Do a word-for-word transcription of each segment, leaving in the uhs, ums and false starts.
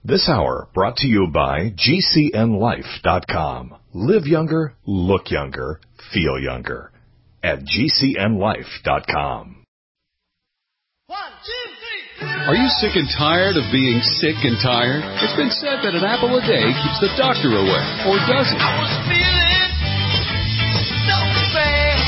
This hour brought to you by G C N life dot com. Live younger, look younger, feel younger at G C N life dot com. One, two, three. Are you sick and tired of being sick and tired? It's been said that an apple a day keeps the doctor away, or does it? I was feeling so bad.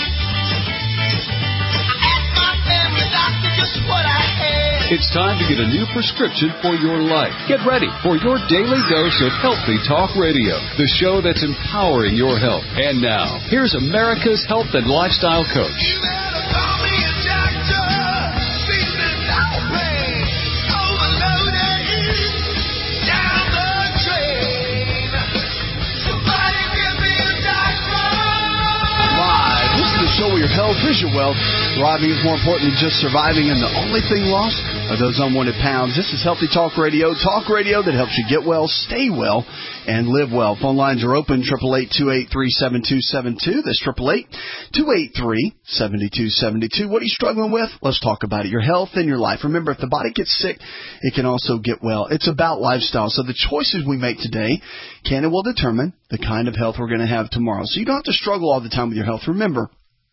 I asked my family doctor just what I had. It's time to get a new prescription for your life. Get ready for your daily dose of Healthy Talk Radio, the show that's empowering your health. And now, here's America's health and lifestyle coach. You better call me a doctor. Feeling no pain. Overloaded. Down the drain. Somebody give me a doctor. Live. This is the show where your health is your wealth. Thriving is more important than just surviving, and the only thing lost are those unwanted pounds. This is Healthy Talk Radio, talk radio that helps you get well, stay well, and live well. Phone lines are open, eight eight eight, two eight three, seven two seven two. That's eight eight eight, two eight three, seven two seven two. What are you struggling with? Let's talk about it. Your health and your life. Remember, if the body gets sick, it can also get well. It's about lifestyle. So the choices we make today can and will determine the kind of health we're going to have tomorrow. So you don't have to struggle all the time with your health. Remember,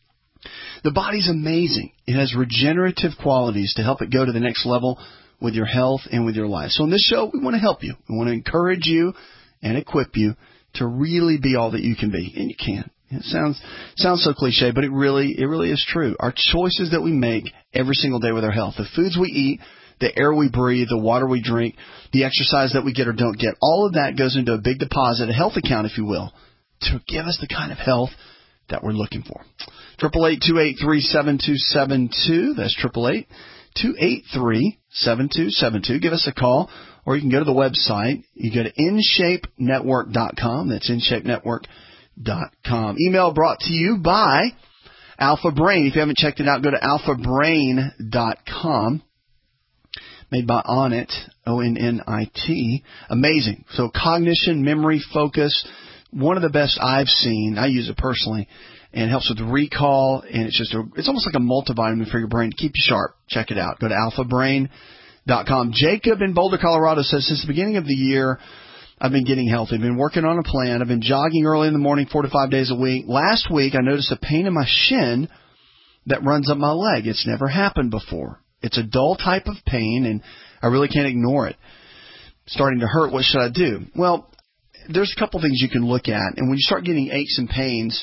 the body's amazing. It has regenerative qualities to help it go to the next level with your health and with your life. So in this show, we want to help you. We want to encourage you and equip you to really be all that you can be. And you can. It sounds sounds so cliche, but it really it really is true. Our choices that we make every single day with our health, the foods we eat, the air we breathe, the water we drink, the exercise that we get or don't get, all of that goes into a big deposit, a health account, if you will, to give us the kind of health that we're looking for. eight eight eight, two eight three, seven two seven two. That's eight eight eight, two eight three, seven two seven two. Give us a call, or you can go to the website. You go to in shape network dot com. That's in shape network dot com. Email brought to you by Alpha Brain. If you haven't checked it out, go to alpha brain dot com. Made by Onnit, O N N I T. Amazing. So cognition, memory, focus, one of the best I've seen. I use it personally. And it helps with recall, and it's just a, it's almost like a multivitamin for your brain to keep you sharp. Check it out. Go to alpha brain dot com. Jacob in Boulder, Colorado says, since the beginning of the year, I've been getting healthy. I've been working on a plan. I've been jogging early in the morning, four to five days a week. Last week, I noticed a pain in my shin that runs up my leg. It's never happened before. It's a dull type of pain, and I really can't ignore it. It's starting to hurt. What should I do? Well, there's a couple things you can look at, and when you start getting aches and pains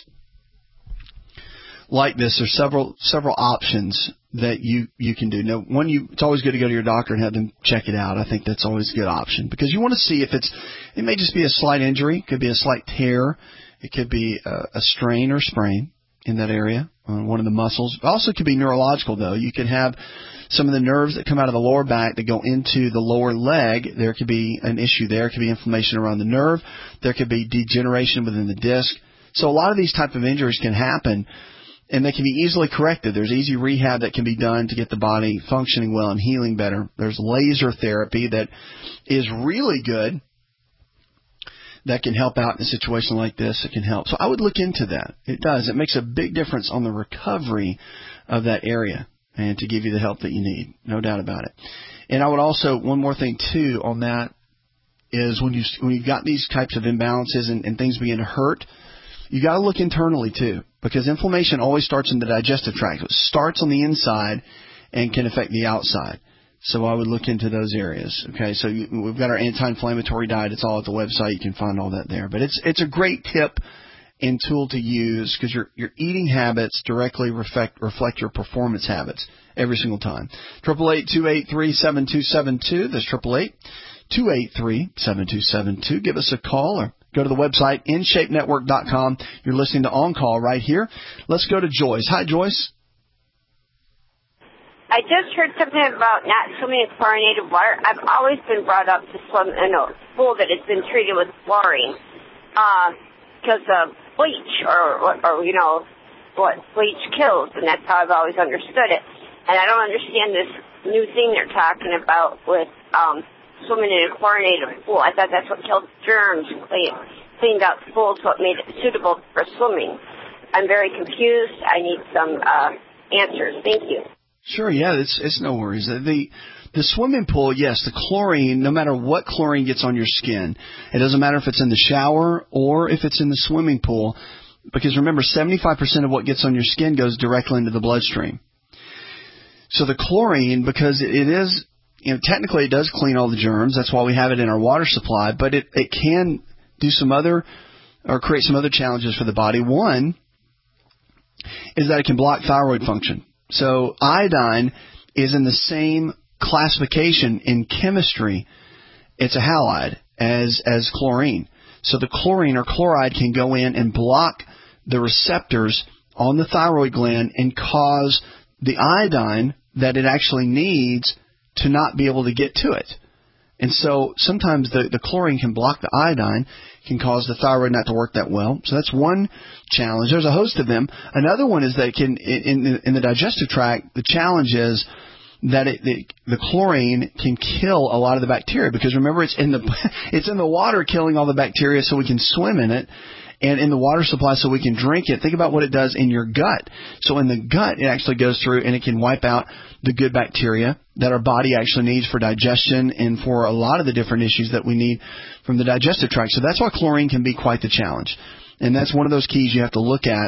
like this, there's several several options that you, you can do. Now, one, you it's always good to go to your doctor and have them check it out. I think that's always a good option because you want to see if it's, it may just be a slight injury, it could be a slight tear, it could be a, a strain or sprain in that area on one of the muscles. It also could be neurological, though. You could have some of the nerves that come out of the lower back that go into the lower leg. There could be an issue there. It could be inflammation around the nerve. There could be degeneration within the disc. So a lot of these type of injuries can happen, and they can be easily corrected. There's easy rehab that can be done to get the body functioning well and healing better. There's laser therapy that is really good that can help out in a situation like this. It can help. So I would look into that. It does. It makes a big difference on the recovery of that area and to give you the help that you need. No doubt about it. And I would also, one more thing too on that is when, you, when you've got these types of imbalances and, and things begin to hurt, you got to look internally too, because inflammation always starts in the digestive tract. It starts on the inside and can affect the outside. So I would look into those areas. Okay, so you, we've got our anti-inflammatory diet. It's all at the website. You can find all that there. But it's it's a great tip and tool to use because your your eating habits directly reflect reflect your performance habits every single time. eight eight eight, two eight three, seven two seven two. That's eight eight eight, two eight three, seven two seven two. Give us a call or go to the website, in shape network dot com. You're listening to On Call right here. Let's go to Joyce. Hi, Joyce. I just heard something about not swimming in chlorinated water. I've always been brought up to swim in a pool that has been treated with chlorine because uh, of bleach or, or, you know, what bleach kills, and that's how I've always understood it. And I don't understand this new thing they're talking about with um, swimming in a chlorinated pool. I thought that's what killed germs, cleaned, cleaned out the pool so it made it suitable for swimming. I'm very confused. I need some uh, answers. Thank you. Sure, yeah, it's it's no worries. The The swimming pool, yes, the chlorine, no matter what chlorine gets on your skin, it doesn't matter if it's in the shower or if it's in the swimming pool, because remember, seventy-five percent of what gets on your skin goes directly into the bloodstream. So the chlorine, because it is, you know, technically it does clean all the germs. That's why we have it in our water supply, but it, it can do some other, or create some other challenges for the body. One is that it can block thyroid function. So iodine is in the same classification in chemistry. It's a halide as, as chlorine. So the chlorine or chloride can go in and block the receptors on the thyroid gland and cause the iodine that it actually needs to not be able to get to it. And so sometimes the, the chlorine can block the iodine, can cause the thyroid not to work that well. So that's one challenge. There's a host of them. Another one is that it can, in, in, in the digestive tract, the challenge is that it, the, the chlorine can kill a lot of the bacteria, because remember, it's in the it's in the water killing all the bacteria so we can swim in it, and in the water supply so we can drink it. Think about what it does in your gut. So in the gut, it actually goes through and it can wipe out the good bacteria that our body actually needs for digestion and for a lot of the different issues that we need from the digestive tract. So that's why chlorine can be quite the challenge. And that's one of those keys you have to look at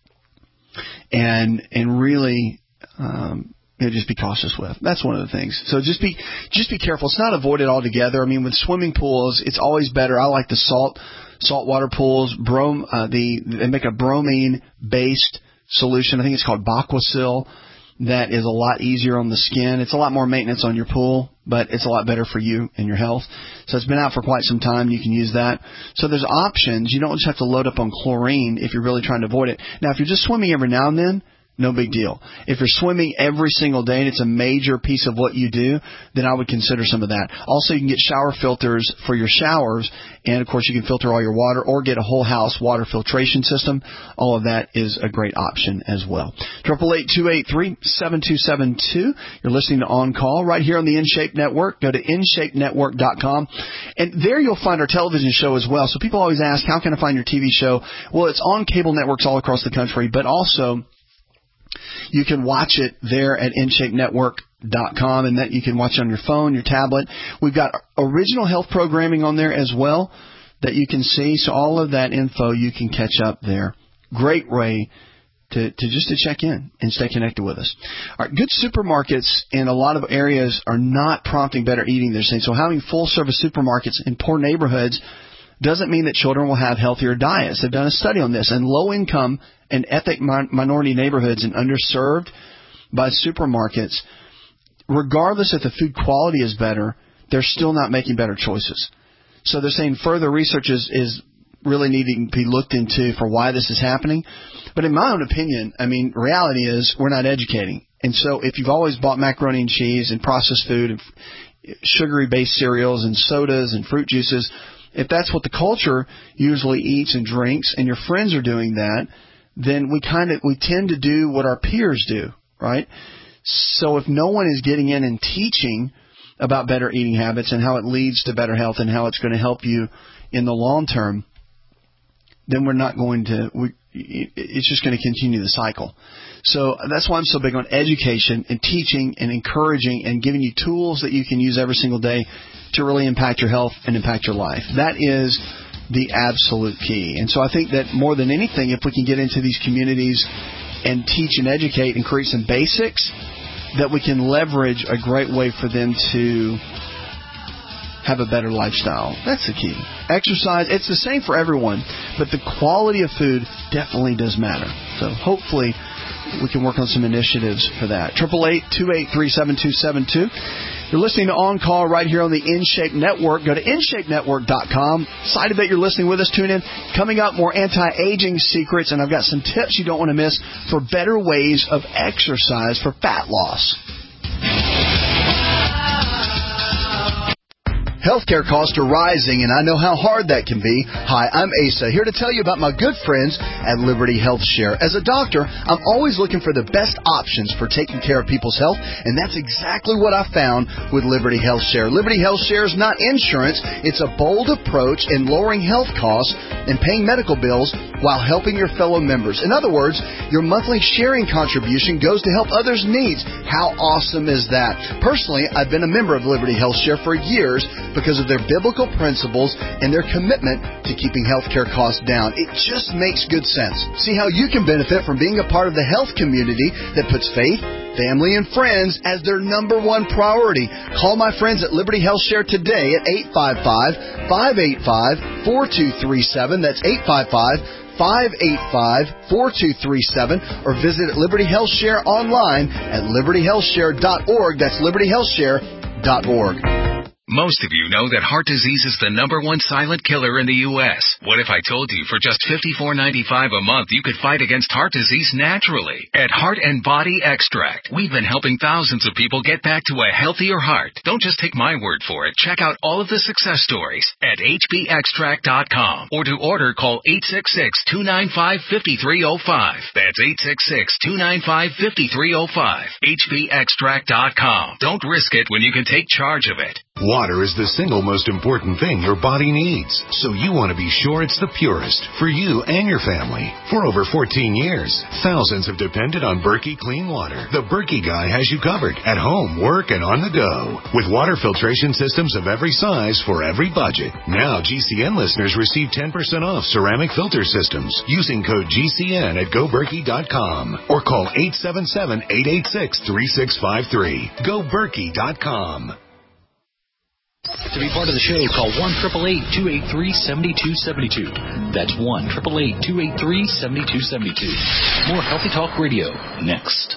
and and really um, you know, just be cautious with. That's one of the things. So just be just be careful. It's not avoided altogether. I mean, with swimming pools, it's always better. I like the salt saltwater pools. Brom, uh, the they make a bromine-based solution. I think it's called Baquasil. That is a lot easier on the skin. It's a lot more maintenance on your pool, but it's a lot better for you and your health. So it's been out for quite some time. You can use that. So there's options. You don't just have to load up on chlorine if you're really trying to avoid it. Now, if you're just swimming every now and then, no big deal. If you're swimming every single day and it's a major piece of what you do, then I would consider some of that. Also, you can get shower filters for your showers, and of course you can filter all your water or get a whole house water filtration system. All of that is a great option as well. eight eight eight, two eight three, seven two seven two. You're listening to On Call right here on the InShape Network. Go to in shape network dot com, and there you'll find our television show as well. So people always ask, how can I find your T V show? Well, it's on cable networks all across the country, but also you can watch it there at in shape network dot com, and that you can watch it on your phone, your tablet. We've got original health programming on there as well that you can see. So all of that info you can catch up there. Great way to, to just to check in and stay connected with us. All right, good supermarkets in a lot of areas are not prompting better eating, they're saying. So having full-service supermarkets in poor neighborhoods doesn't mean that children will have healthier diets. They've done a study on this. And low-income and ethnic minority neighborhoods and underserved by supermarkets, regardless if the food quality is better, they're still not making better choices. So they're saying further research is, is really needing to be looked into for why this is happening. But in my own opinion, I mean, reality is we're not educating. And so if you've always bought macaroni and cheese and processed food and sugary-based cereals and sodas and fruit juices, if that's what the culture usually eats and drinks, and your friends are doing that, then we kind of we tend to do what our peers do, right? So if no one is getting in and teaching about better eating habits and how it leads to better health and how it's going to help you in the long term, then we're not going to. We, it's just going to continue the cycle. So that's why I'm so big on education and teaching and encouraging and giving you tools that you can use every single day to really impact your health and impact your life. That is the absolute key. And so I think that more than anything, if we can get into these communities and teach and educate and create some basics, that we can leverage a great way for them to have a better lifestyle. That's the key. Exercise, it's the same for everyone, but the quality of food definitely does matter. So hopefully we can work on some initiatives for that. eight eight eight, two eight three, seven two seven two. You're listening to On Call right here on the InShape Network. Go to in shape network dot com. Excited that you're listening with us. Tune in. Coming up, more anti-aging secrets, and I've got some tips you don't want to miss for better ways of exercise for fat loss. Healthcare costs are rising, and I know how hard that can be. Hi, I'm Asa, here to tell you about my good friends at Liberty Health Share. As a doctor, I'm always looking for the best options for taking care of people's health, and that's exactly what I found with Liberty Health Share. Liberty Health Share is not insurance. It's a bold approach in lowering health costs and paying medical bills while helping your fellow members. In other words, your monthly sharing contribution goes to help others' needs. How awesome is that? Personally, I've been a member of Liberty Health Share for years because of their biblical principles and their commitment to keeping healthcare costs down. It just makes good sense. See how you can benefit from being a part of the health community that puts faith, family, and friends as their number one priority. Call my friends at Liberty Health Share today at eight five five, five eight five, four two three seven. That's eight five five, five eight five, four two three seven. Or visit Liberty Health Share online at liberty health share dot org. That's liberty health share dot org. Most of you know that heart disease is the number one silent killer in the U S What if I told you for just fifty-four ninety-five a month you could fight against heart disease naturally? At Heart and Body Extract, we've been helping thousands of people get back to a healthier heart. Don't just take my word for it. Check out all of the success stories at h b extract dot com. Or to order, call eight six six, two nine five, five three zero five. That's eight six six, two nine five, five three zero five. h b extract dot com. Don't risk it when you can take charge of it. Water is the single most important thing your body needs, so you want to be sure it's the purest for you and your family. For over fourteen years, thousands have depended on Berkey Clean Water. The Berkey guy has you covered at home, work, and on the go. With water filtration systems of every size for every budget. Now G C N listeners receive ten percent off ceramic filter systems using code G C N at go berkey dot com or call eight seven seven, eight eight six, three six five three. go berkey dot com. To be part of the show, call one eight eight eight, two eight three, seven two seven two. That's one eight eight eight, two eight three, seven two seven two. More Healthy Talk Radio next.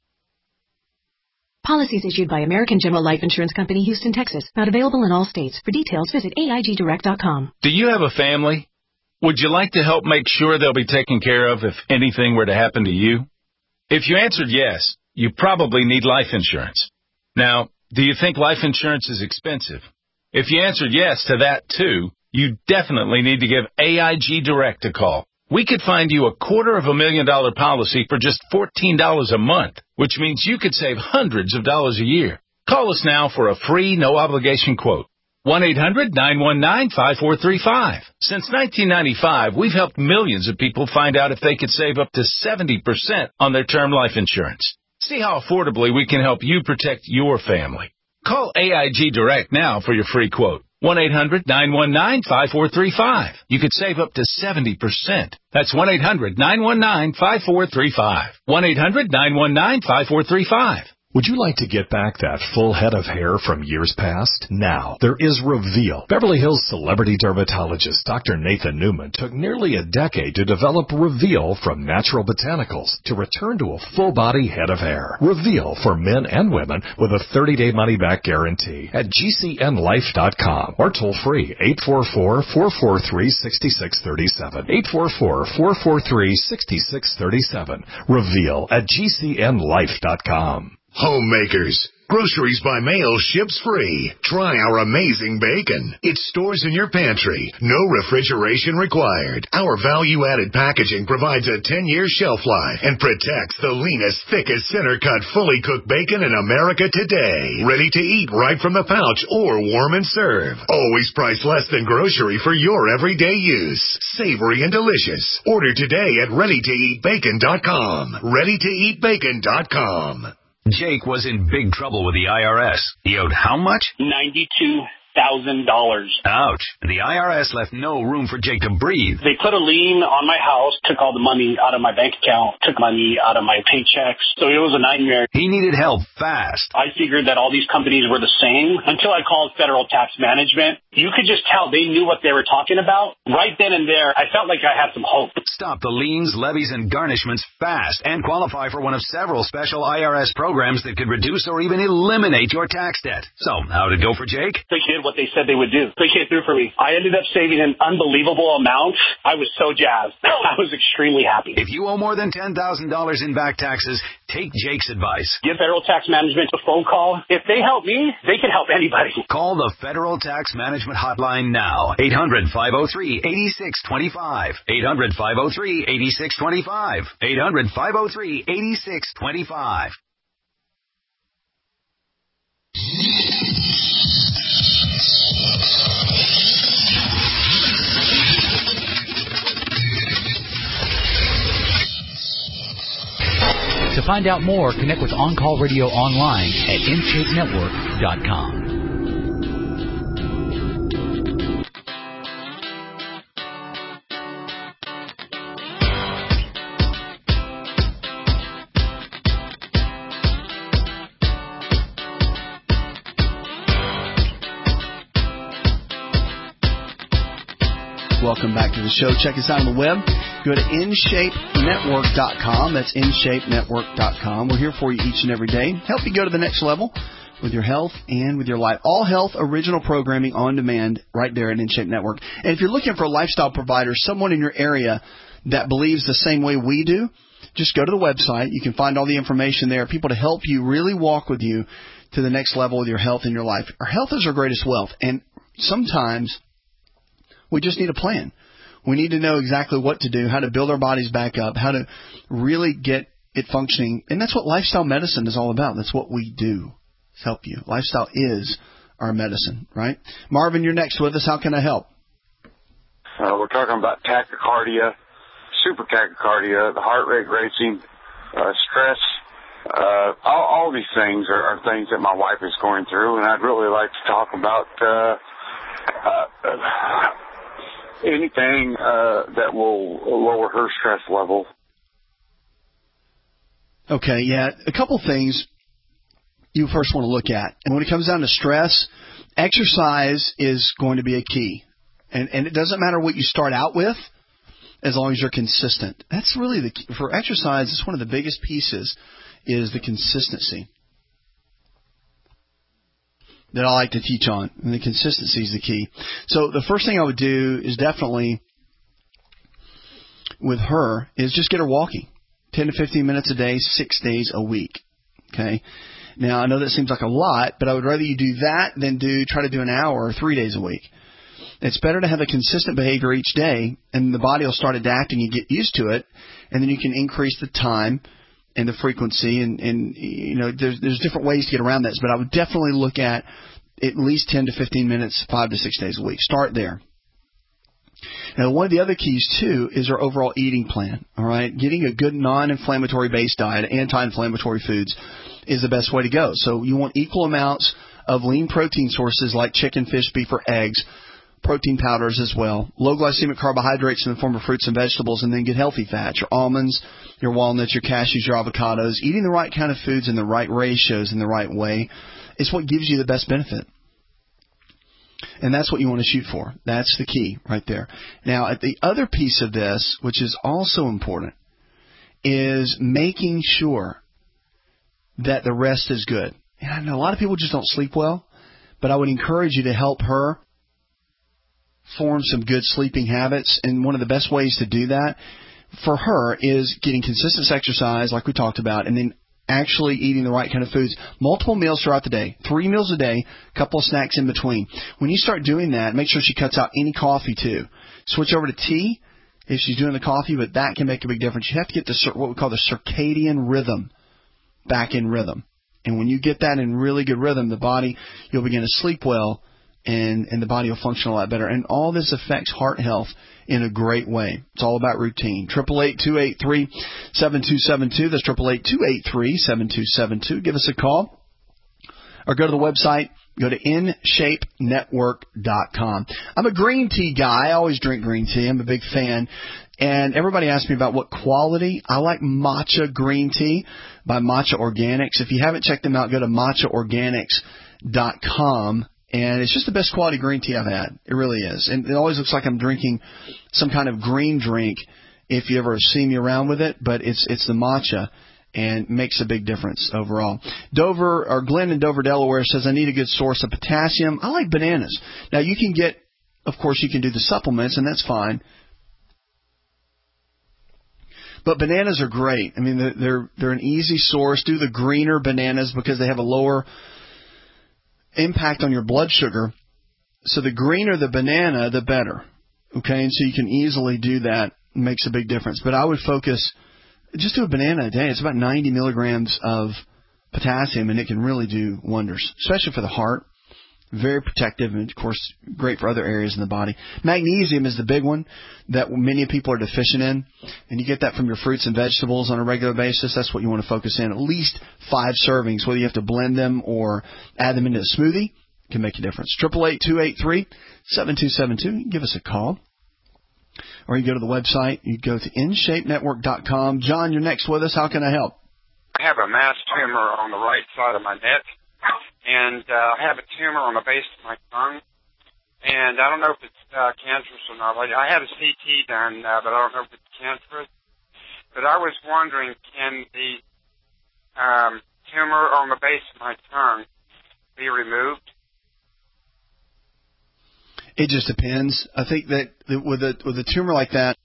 Policies issued by American General Life Insurance Company, Houston, Texas. Not available in all states. For details, visit A I G direct dot com. Do you have a family? Would you like to help make sure they'll be taken care of if anything were to happen to you? If you answered yes, you probably need life insurance. Now, do you think life insurance is expensive? If you answered yes to that, too, you definitely need to give A I G Direct a call. We could find you a quarter of a million dollar policy for just fourteen dollars a month, which means you could save hundreds of dollars a year. Call us now for a free, no-obligation quote. one eight hundred, nine one nine, five four three five. Since nineteen ninety-five, we've helped millions of people find out if they could save up to seventy percent on their term life insurance. See how affordably we can help you protect your family. Call A I G Direct now for your free quote. one eight hundred, nine one nine, five four three five. You could save up to seventy percent. That's one eight hundred, nine one nine, five four three five. one eight hundred, nine one nine, five four three five. Would you like to get back that full head of hair from years past? Now, there is Reveal. Beverly Hills celebrity dermatologist Doctor Nathan Newman took nearly a decade to develop Reveal from natural botanicals to return to a full-body head of hair. Reveal for men and women with a thirty-day money-back guarantee at G C N life dot com or toll-free eight four four, four four three, six six three seven. eight four four, four four three, six six three seven. Reveal at G C N life dot com. Homemakers. Groceries by mail ships free. Try our amazing bacon. It stores in your pantry. No refrigeration required. Our value-added packaging provides a ten-year shelf life and protects the leanest, thickest, center-cut, fully cooked bacon in America today. Ready to eat right from the pouch or warm and serve. Always priced less than grocery for your everyday use. Savory and delicious. Order today at ready to eat bacon dot com. ready to eat bacon dot com. Jake was in big trouble with the I R S. He owed how much? ninety-two thousand dollars. Ouch. The I R S left no room for Jake to breathe. They put a lien on my house, took all the money out of my bank account, took money out of my paychecks. So it was a nightmare. He needed help fast. I figured that all these companies were the same until I called Federal Tax Management. You could just tell they knew what they were talking about. Right then and there, I felt like I had some hope. Stop the liens, levies, and garnishments fast and qualify for one of several special I R S programs that could reduce or even eliminate your tax debt. So, how'd it go for Jake? They did what they said they would do. They came through for me. I ended up saving an unbelievable amount. I was so jazzed. I was extremely happy. If you owe more than ten thousand dollars in back taxes, take Jake's advice. Give Federal Tax Management a phone call. If they help me, they can help anybody. Call the Federal Tax Management Hotline now. eight hundred, five oh three, eight six two five. eight hundred, five oh three, eight six two five. eight hundred, five oh three, eight six two five. To find out more, connect with On Call Radio online at in shape network dot com. Welcome back to the show. Check us out on the web. Go to in shape network dot com. That's in shape network dot com. We're here for you each and every day. Help you go to the next level with your health and with your life. All health original programming on demand right there at InShape Network. And if you're looking for a lifestyle provider, someone in your area that believes the same way we do, just go to the website. You can find all the information there. People to help you really walk with you to the next level with your health and your life. Our health is our greatest wealth. And sometimes we just need a plan. We need to know exactly what to do, how to build our bodies back up, how to really get it functioning. And that's what lifestyle medicine is all about. That's what we do. It's help you. Lifestyle is our medicine, right? Marvin, you're next with us. How can I help? Uh, we're talking about tachycardia, super tachycardia, the heart rate racing, uh, stress. Uh, all, all these things are, are things that my wife is going through, and I'd really like to talk about uh, uh, anything uh, that will lower her stress level. Okay, yeah, a couple things you first want to look at. And when it comes down to stress, exercise is going to be a key. And, and it doesn't matter what you start out with as long as you're consistent. That's really the key. For exercise, it's one of the biggest pieces is the consistency that I like to teach on. And the consistency is the key. So the first thing I would do is definitely with her is just get her walking. ten to fifteen minutes a day, six days a week. Okay. Now, I know that seems like a lot, but I would rather you do that than do try to do an hour three days a week. It's better to have a consistent behavior each day, and the body will start adapting. You get used to it, and then you can increase the time and the frequency. And, and you know, there's, there's different ways to get around this, but I would definitely look at at least ten to fifteen minutes, five to six days a week. Start there. Now, one of the other keys, too, is our overall eating plan, all right? Getting a good non-inflammatory based diet, anti-inflammatory foods, is the best way to go. So you want equal amounts of lean protein sources like chicken, fish, beef, or eggs, protein powders as well, low glycemic carbohydrates in the form of fruits and vegetables, and then get healthy fats, your almonds, your walnuts, your cashews, your avocados. Eating the right kind of foods in the right ratios in the right way is what gives you the best benefit. And that's what you want to shoot for. That's the key right there. Now, at the other piece of this, which is also important, is making sure that the rest is good. And I know a lot of people just don't sleep well, but I would encourage you to help her form some good sleeping habits. And one of the best ways to do that for her is getting consistent exercise, like we talked about, and then actually eating the right kind of foods. Multiple meals throughout the day, three meals a day, a couple of snacks in between. When you start doing that, make sure she cuts out any coffee too. Switch over to tea if she's doing the coffee, but that can make a big difference. You have to get the what we call the circadian rhythm back in rhythm. And when you get that in really good rhythm, the body, you'll begin to sleep well, and, and the body will function a lot better. And all this affects heart health in a great way. It's all about routine. eight eight eight, two eight three, seven two seven two. That's eight eight eight, two eight three, seven two seven two. Give us a call or go to the website. Go to in shape network dot com. I'm a green tea guy. I always drink green tea. I'm a big fan. And everybody asks me about what quality. I like matcha green tea by Matcha Organics. If you haven't checked them out, go to matcha organics dot com. And it's just the best quality green tea I've had. It really is. And it always looks like I'm drinking some kind of green drink if you ever see me around with it. But it's it's the matcha, and makes a big difference overall. Dover, or Glenn in Dover, Delaware says, I need a good source of potassium. I like bananas. Now, you can get, of course, you can do the supplements, and that's fine. But bananas are great. I mean, they're, they're, they're an easy source. Do the greener bananas because they have a lower impact on your blood sugar. So the greener the banana, the better. Okay, and so you can easily do that. It makes a big difference. But I would focus, just do a banana a day. It's about ninety milligrams of potassium, and it can really do wonders, especially for the heart. Very protective and, of course, great for other areas in the body. Magnesium is the big one that many people are deficient in, and you get that from your fruits and vegetables on a regular basis. That's what you want to focus in. At least five servings, whether you have to blend them or add them into a smoothie, can make a difference. eight eight eight, two eight three, seven two seven two. You can give us a call. Or you go to the website. You go to in shape network dot com. John, you're next with us. How can I help? I have a mass tumor on the right side of my neck. And uh, I have a tumor on the base of my tongue, and I don't know if it's uh, cancerous or not. I had a C T done, uh, but I don't know if it's cancerous. But I was wondering, can the um, tumor on the base of my tongue be removed? It just depends. I think that with a with a tumor like that,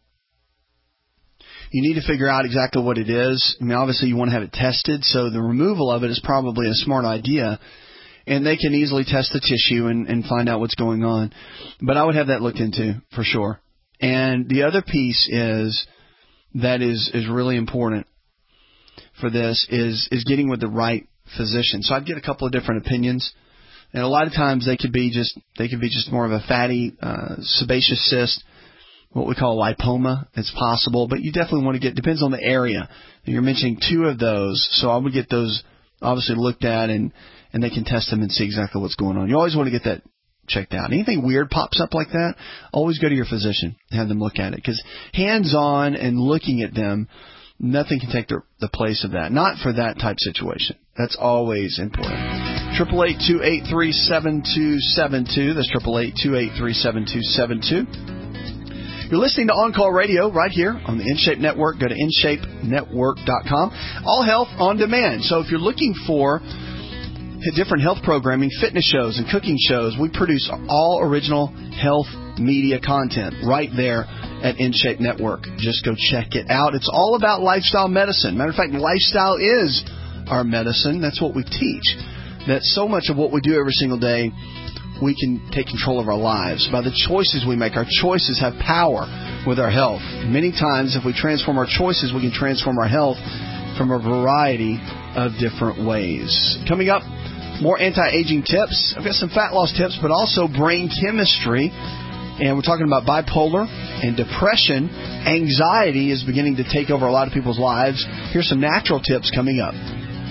you need to figure out exactly what it is. I mean, obviously you want to have it tested, so the removal of it is probably a smart idea. And they can easily test the tissue and, and find out what's going on. But I would have that looked into for sure. And the other piece is that is, is really important for this is, is getting with the right physician. So I'd get a couple of different opinions. And a lot of times they could be just they could be just more of a fatty, uh, sebaceous cyst, what we call lipoma. It's possible, but you definitely want to get, depends on the area. You're mentioning two of those, so I would get those obviously looked at, and, and they can test them and see exactly what's going on. You always want to get that checked out. Anything weird pops up like that, always go to your physician and have them look at it, because hands-on and looking at them, nothing can take the, the place of that. Not for that type situation. That's always important. eight eight eight, two eight three, seven two seven two. That's eight eight eight, two eight three, seven two seven two. You're listening to On Call Radio right here on the InShape Network. Go to in shape network dot com. All health on demand. So if you're looking for different health programming, fitness shows, and cooking shows, we produce all original health media content right there at InShape Network. Just go check it out. It's all about lifestyle medicine. Matter of fact, lifestyle is our medicine. That's what we teach. That so much of what we do every single day, we can take control of our lives. By the choices we make, our choices have power with our health. Many times, if we transform our choices, we can transform our health from a variety of different ways. Coming up, more anti-aging tips. I've got some fat loss tips, but also brain chemistry. And we're talking about bipolar and depression. Anxiety is beginning to take over a lot of people's lives. Here's some natural tips coming up.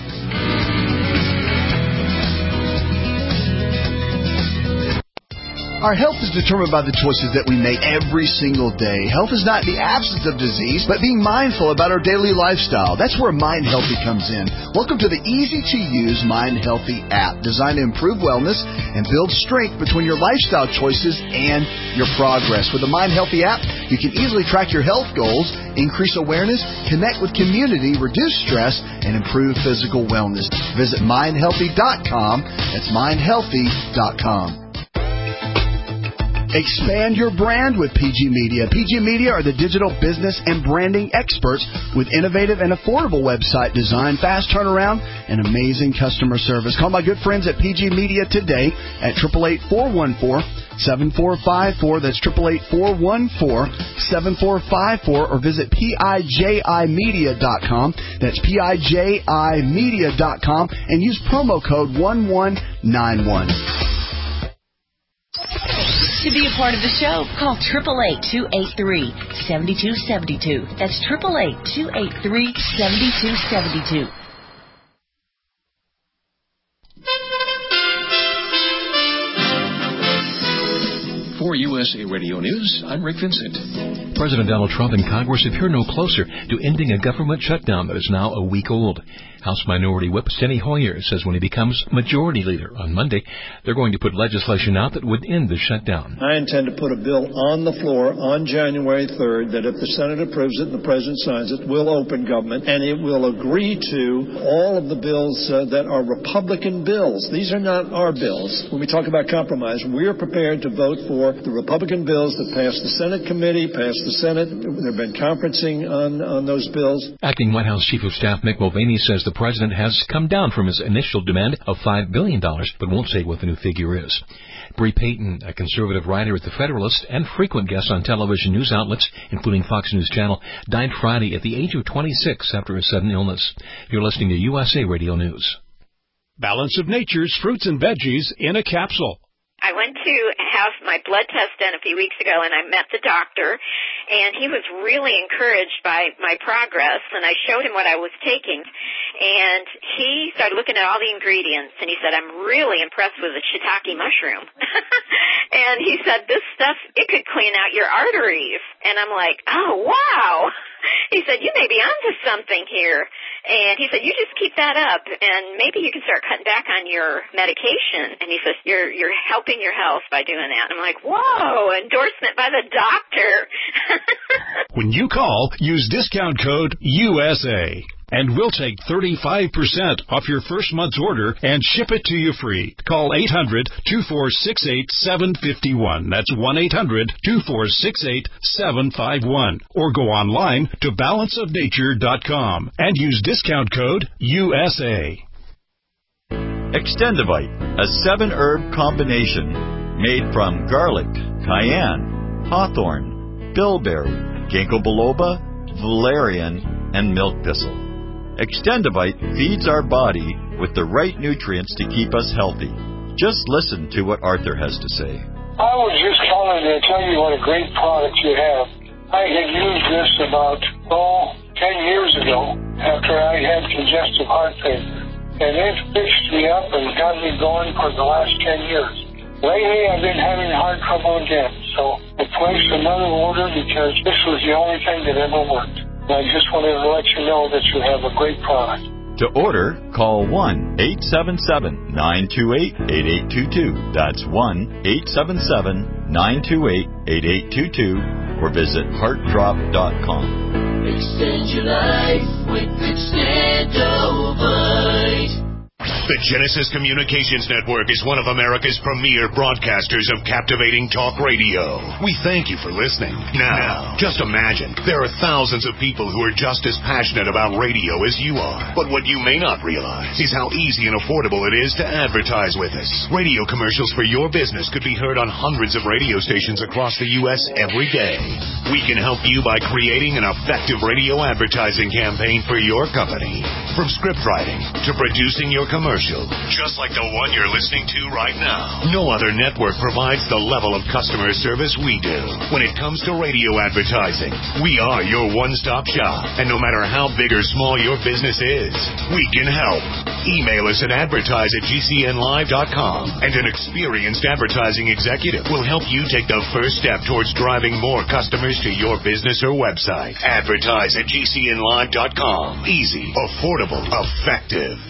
Our health is determined by the choices that we make every single day. Health is not the absence of disease, but being mindful about our daily lifestyle. That's where Mind Healthy comes in. Welcome to the easy-to-use Mind Healthy app, designed to improve wellness and build strength between your lifestyle choices and your progress. With the Mind Healthy app, you can easily track your health goals, increase awareness, connect with community, reduce stress, and improve physical wellness. Visit mind healthy dot com. That's mind healthy dot com. Expand your brand with P G Media. P G Media are the digital business and branding experts with innovative and affordable website design, fast turnaround, and amazing customer service. Call my good friends at P G Media today at eight eight eight, four one four, seven four five four. That's eight eight eight, four one four, seven four five four, or visit piji media dot com. That's piji media dot com and use promo code one one nine one. To be a part of the show, call eight eight eight, two eight three, seven two seven two. That's eight eight eight, two eight three, seven two seven two. For U S A Radio News, I'm Rick Vincent. President Donald Trump and Congress appear no closer to ending a government shutdown that is now a week old. House Minority Whip Steny Hoyer says when he becomes majority leader on Monday, they're going to put legislation out that would end the shutdown. I intend to put a bill on the floor on January third that if the Senate approves it and the President signs it, will open government, and it will agree to all of the bills uh, that are Republican bills. These are not our bills. When we talk about compromise, we're prepared to vote for the Republican bills that passed the Senate committee, passed the Senate. There have been conferencing on, on those bills. Acting White House Chief of Staff Mick Mulvaney says the president has come down from his initial demand of five billion dollars, but won't say what the new figure is. Bree Payton, a conservative writer at The Federalist and frequent guest on television news outlets, including Fox News Channel, died Friday at the age of twenty-six after a sudden illness. You're listening to U S A Radio News. Balance of Nature's fruits and veggies in a capsule. I went to have my blood test done a few weeks ago, and I met the doctor, and he was really encouraged by my progress, and I showed him what I was taking, and he started looking at all the ingredients, and he said, I'm really impressed with the shiitake mushroom. And he said, this stuff, it could clean out your arteries. And I'm like, oh, wow. He said, you may be onto something here. And he said, you just keep that up, and maybe you can start cutting back on your medication. And he says, you're you're helping your health by doing that. And I'm like, whoa, endorsement by the doctor. When you call, use discount code U S A. And we'll take thirty-five percent off your first month's order and ship it to you free. Call eight hundred, two four six eight, seven five one. That's one eight hundred, two four six eight, seven five one. Or go online to balance of nature dot com and use discount code U S A. Extendivite, a seven-herb combination made from garlic, cayenne, hawthorn, bilberry, ginkgo biloba, valerian, and milk thistle. Extendivite feeds our body with the right nutrients to keep us healthy. Just listen to what Arthur has to say. I was just calling to tell you what a great product you have. I had used this about, oh, ten years ago after I had congestive heart failure. And it fixed me up and got me going for the last ten years. Lately, I've been having heart trouble again, so I placed another order because this was the only thing that ever worked. I just wanted to let you know that you have a great product. To order, call one eight seven seven, nine two eight, eight eight two two. That's one eight seven seven, nine two eight, eight eight two two or visit heart drop dot com. Extend your life with Extendovite. The Genesis Communications Network is one of America's premier broadcasters of captivating talk radio. We thank you for listening. Now, just imagine, there are thousands of people who are just as passionate about radio as you are. But what you may not realize is how easy and affordable it is to advertise with us. Radio commercials for your business could be heard on hundreds of radio stations across the U S every day. We can help you by creating an effective radio advertising campaign for your company. From script writing to producing your commercial, just like the one you're listening to right now. No other network provides the level of customer service we do. When it comes to radio advertising, we are your one-stop shop. And no matter how big or small your business is, we can help. Email us at advertise at g c n live dot com, and an experienced advertising executive will help you take the first step towards driving more customers to your business or website. Advertise at g c n live dot com. Easy, affordable, effective.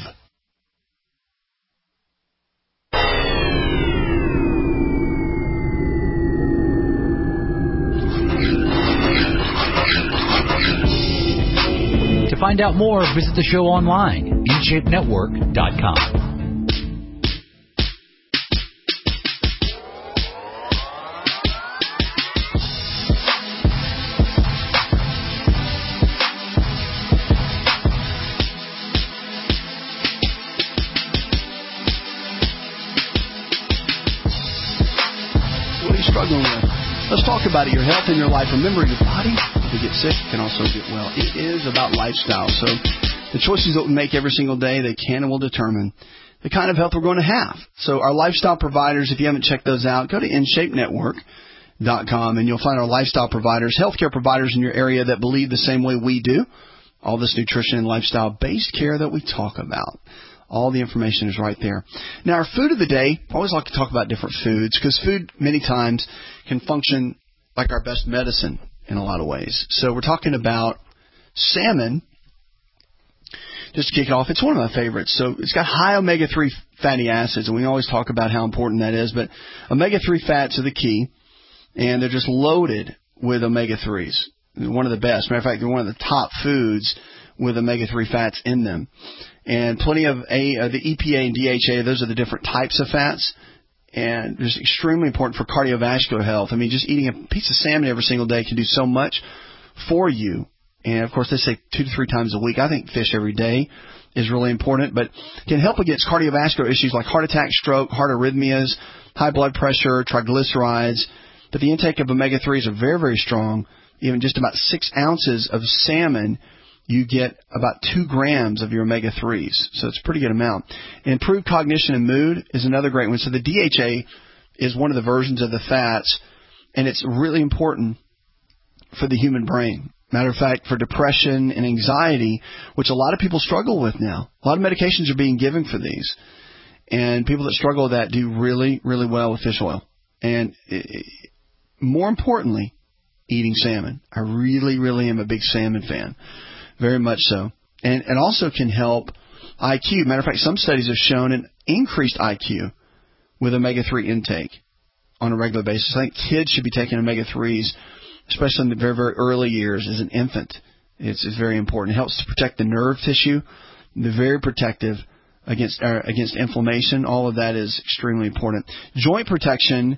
To find out more, visit the show online, in shape network dot com. What are you struggling with? Let's talk about it, your health and your life. Remember, your body, if you get sick, can also get well. It is about lifestyle. So the choices that we make every single day, they can and will determine the kind of health we're going to have. So our lifestyle providers, if you haven't checked those out, go to in shape network dot com and you'll find our lifestyle providers, healthcare providers in your area that believe the same way we do. All this nutrition and lifestyle-based care that we talk about. All the information is right there. Now, our food of the day, I always like to talk about different foods because food many times can function like our best medicine in a lot of ways. So we're talking about salmon. Just to kick it off, it's one of my favorites. So it's got high omega three fatty acids, and we always talk about how important that is. But omega three fats are the key, and they're just loaded with omega threes. One of the best. Matter of fact, they're one of the top foods with omega three fats in them. And plenty of a, uh, the E P A and D H A, those are the different types of fats. And it's extremely important for cardiovascular health. I mean, just eating a piece of salmon every single day can do so much for you. And, of course, they say two to three times a week. I think fish every day is really important, but can help against cardiovascular issues like heart attack, stroke, heart arrhythmias, high blood pressure, triglycerides. But the intake of omega threes are very, very strong. Even just about six ounces of salmon you get about two grams of your omega threes. So it's a pretty good amount. Improved cognition and mood is another great one. So the D H A is one of the versions of the fats, and it's really important for the human brain. Matter of fact, for depression and anxiety, which a lot of people struggle with now. A lot of medications are being given for these. And people that struggle with that do really, really well with fish oil. And it, more importantly, eating salmon. I really, really am a big salmon fan. Very much so. And it also can help I Q. Matter of fact, some studies have shown an increased I Q with omega three intake on a regular basis. I think kids should be taking omega threes, especially in the very, very early years as an infant. It's, it's very important. It helps to protect the nerve tissue. They're very protective against uh, against inflammation. All of that is extremely important. Joint protection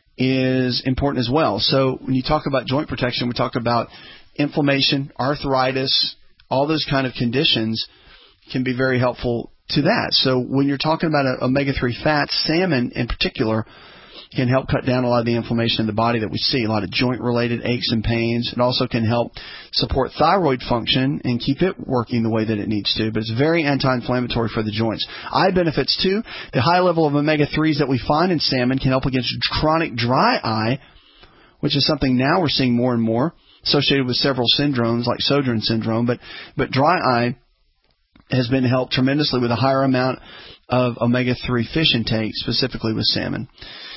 is important as well. So when you talk about joint protection, we talk about inflammation, arthritis, all those kind of conditions can be very helpful to that. So when you're talking about omega three fats, salmon in particular can help cut down a lot of the inflammation in the body that we see, a lot of joint-related aches and pains. It also can help support thyroid function and keep it working the way that it needs to, but it's very anti-inflammatory for the joints. Eye benefits, too. The high level of omega threes that we find in salmon can help against chronic dry eye, which is something now we're seeing more and more, associated with several syndromes like Sjögren syndrome, but, but dry eye has been helped tremendously with a higher amount of omega three fish intake, specifically with salmon.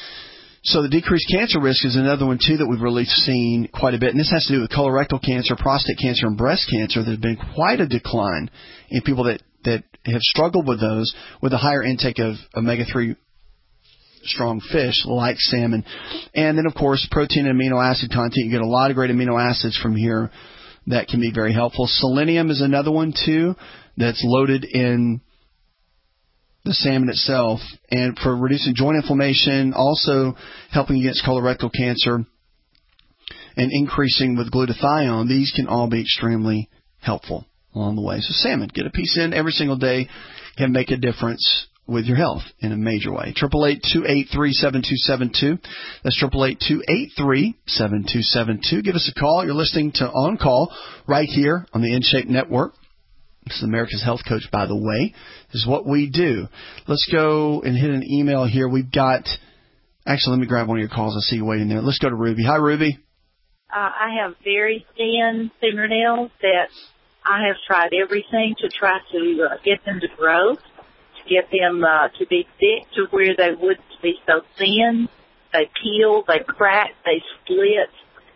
So the decreased cancer risk is another one, too, that we've really seen quite a bit. And this has to do with colorectal cancer, prostate cancer, and breast cancer. There's been quite a decline in people that, that have struggled with those with a higher intake of omega three strong fish like salmon. And then, of course, protein and amino acid content. You get a lot of great amino acids from here that can be very helpful. Selenium is another one, too, that's loaded in the salmon itself, and for reducing joint inflammation, also helping against colorectal cancer, and increasing with glutathione. These can all be extremely helpful along the way. So salmon, get a piece in every single day, can make a difference with your health in a major way. eight eight eight, two eight three, seven two seven two. That's eight eight eight, two eight three, seven two seven two. Give us a call. You're listening to On Call right here on the InShape Network. This is America's Health Coach, by the way. This is what we do. Let's go and hit an email here. We've got, actually, let me grab one of your calls. I see you waiting there. Let's go to Ruby. Hi, Ruby. Uh, I have very thin fingernails that I have tried everything to try to uh, get them to grow, to get them uh, to be thick to where they wouldn't be so thin. They peel, they crack, they split,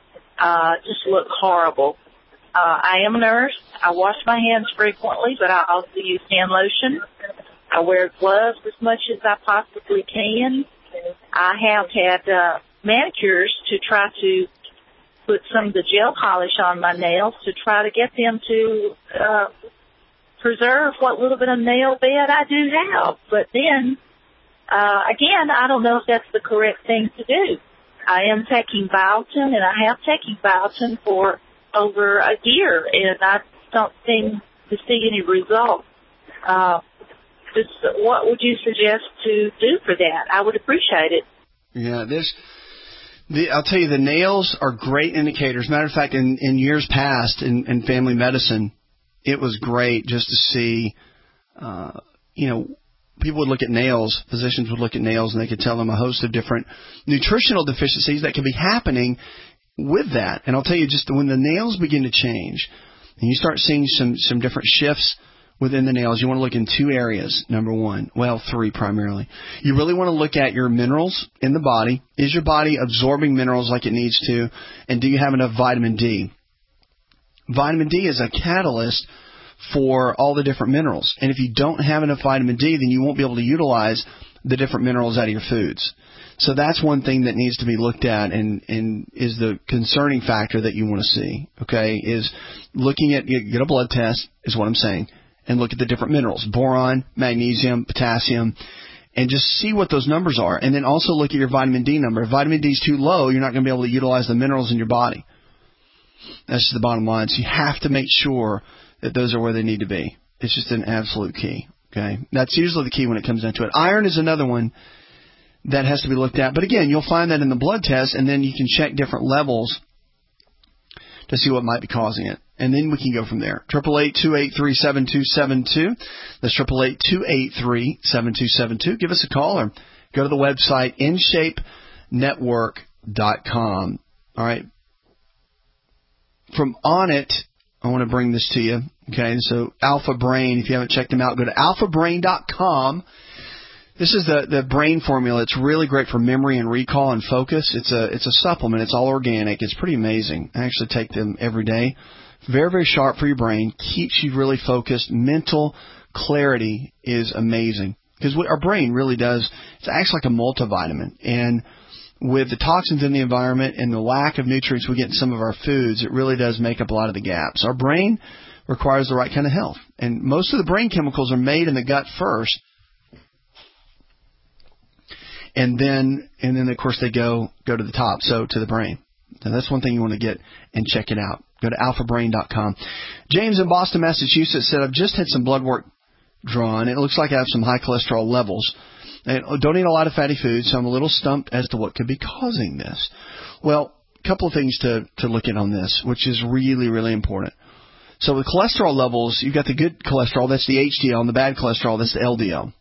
uh, just look horrible. Uh, I am a nurse. I wash my hands frequently, but I also use hand lotion. I wear gloves as much as I possibly can. I have had uh, manicures to try to put some of the gel polish on my nails to try to get them to uh, preserve what little bit of nail bed I do have. But then, uh, again, I don't know if that's the correct thing to do. I am taking biotin, and I have taken biotin for over a year, and I don't seem to see any results. Uh, just what would you suggest to do for that? I would appreciate it. Yeah, there's. The, I'll tell you, the nails are great indicators. Matter of fact, in, in years past in, in family medicine, it was great just to see, uh, you know, people would look at nails, physicians would look at nails, and they could tell them a host of different nutritional deficiencies that could be happening with that. And I'll tell you, just when the nails begin to change and you start seeing some, some different shifts within the nails, you want to look in two areas. Number one, well, three primarily. You really want to look at your minerals in the body. Is your body absorbing minerals like it needs to? And do you have enough vitamin D? Vitamin D is a catalyst for all the different minerals. And if you don't have enough vitamin D, then you won't be able to utilize the different minerals out of your foods. So that's one thing that needs to be looked at and, and is the concerning factor that you want to see, okay, is looking at, get a blood test is what I'm saying, and look at the different minerals, boron, magnesium, potassium, and just see what those numbers are. And then also look at your vitamin D number. If vitamin D is too low, you're not going to be able to utilize the minerals in your body. That's just the bottom line. So you have to make sure that those are where they need to be. It's just an absolute key, okay? That's usually the key when it comes down to it. Iron is another one that has to be looked at. But again, you'll find that in the blood test, and then you can check different levels to see what might be causing it. and then we can go from there. eight eight eight, two eight three, seven two seven two. That's eight eight eight, two eight three, seven two seven two. Give us a call or go to the website, in shape network dot com. All right. From Onnit, I want to bring this to you. Okay, so Alpha Brain, if you haven't checked them out, go to alpha brain dot com. This is the, the brain formula. It's really great for memory and recall and focus. It's a it's a supplement. It's all organic. It's pretty amazing. I actually take them every day. Very, very sharp for your brain. Keeps you really focused. Mental clarity is amazing. Because our brain really does, it acts like a multivitamin. And with the toxins in the environment and the lack of nutrients we get in some of our foods, it really does make up a lot of the gaps. Our brain requires the right kind of health. And most of the brain chemicals are made in the gut first. And then, and then of course, they go go to the top, so to the brain. So that's one thing you want to get and check it out. Go to alpha brain dot com. James in Boston, Massachusetts said, I've just had some blood work drawn. It looks like I have some high cholesterol levels. I don't eat a lot of fatty foods, so I'm a little stumped as to what could be causing this. Well, a couple of things to, to look at on this, which is really, really important. So with cholesterol levels, you've got the good cholesterol, that's the H D L, and the bad cholesterol, that's the L D L.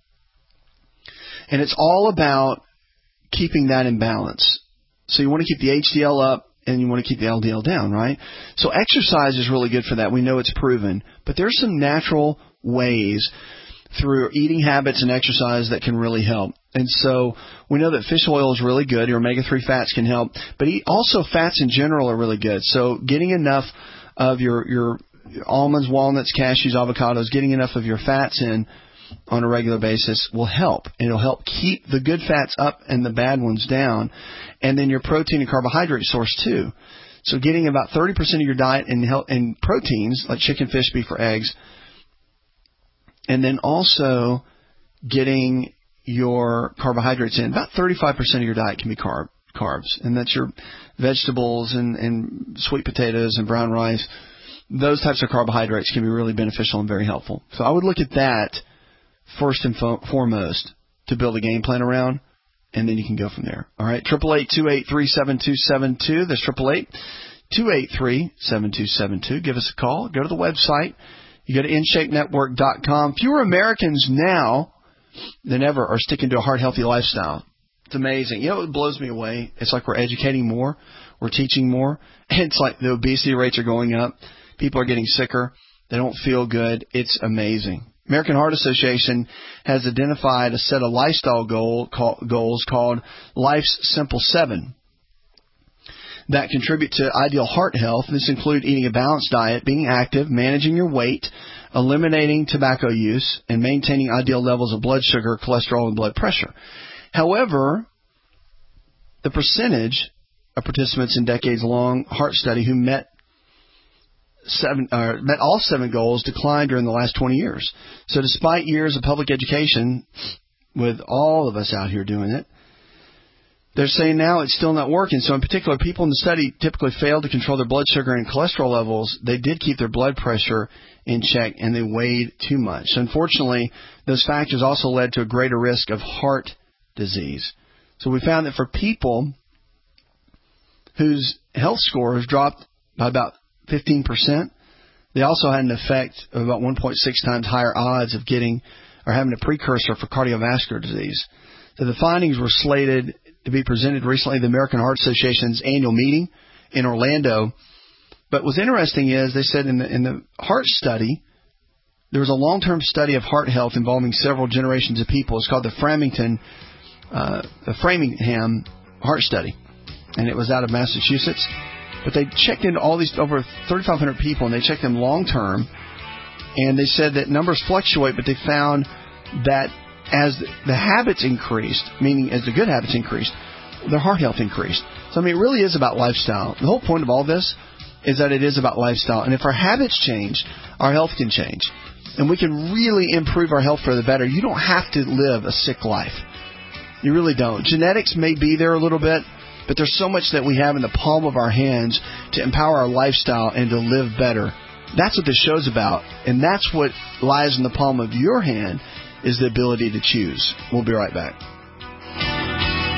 And it's all about keeping that in balance. So you want to keep the H D L up and you want to keep the L D L down, right? So exercise is really good for that. We know it's proven. But there's some natural ways through eating habits and exercise that can really help. And so we know that fish oil is really good. Your omega three fats can help. But also fats in general are really good. So getting enough of your, your almonds, walnuts, cashews, avocados, getting enough of your fats in on a regular basis will help. It'll help keep the good fats up and the bad ones down, and then your protein and carbohydrate source too. So getting about thirty percent of your diet in, in proteins, like chicken, fish, beef, or eggs, and then also getting your carbohydrates in. About thirty-five percent of your diet can be carb, carbs, and that's your vegetables and, and sweet potatoes and brown rice. Those types of carbohydrates can be really beneficial and very helpful. So I would look at that first and fo- foremost to build a game plan around, and then you can go from there. All right, eight eight eight, two eight three, seven two seven two. That's eight eight eight, two eight three, seven two seven two. Give us a call. Go to the website. You go to in shape network dot com. Fewer Americans now than ever are sticking to a heart-healthy lifestyle. It's amazing. You know, it blows me away. It's like we're educating more. We're teaching more. It's like the obesity rates are going up. People are getting sicker. They don't feel good. It's amazing. American Heart Association has identified a set of lifestyle goal, call, goals called Life's Simple Seven that contribute to ideal heart health. This include eating a balanced diet, being active, managing your weight, eliminating tobacco use, and maintaining ideal levels of blood sugar, cholesterol, and blood pressure. However, the percentage of participants in decades-long heart study who met Seven, uh, met all seven goals declined during the last twenty years. So despite years of public education, with all of us out here doing it, they're saying now it's still not working. So in particular, people in the study typically failed to control their blood sugar and cholesterol levels. They did keep their blood pressure in check, and they weighed too much. So unfortunately, those factors also led to a greater risk of heart disease. So we found that for people whose health score has dropped by about fifteen percent, they also had an effect of about one point six times higher odds of getting or having a precursor for cardiovascular disease. So the findings were slated to be presented recently at the American Heart Association's annual meeting in Orlando. But what's interesting is they said in the, in the heart study, there was a long-term study of heart health involving several generations of people. It's called the Framingham, uh, the Framingham Heart Study, and it was out of Massachusetts. But they checked in all these over thirty-five hundred people, and they checked them long term. And they said that numbers fluctuate, but they found that as the habits increased, meaning as the good habits increased, their heart health increased. So, I mean, it really is about lifestyle. The whole point of all this is that it is about lifestyle. And if our habits change, our health can change. And we can really improve our health for the better. You don't have to live a sick life. You really don't. Genetics may be there a little bit, but there's so much that we have in the palm of our hands to empower our lifestyle and to live better. That's what this show's about. And that's what lies in the palm of your hand, is the ability to choose. We'll be right back.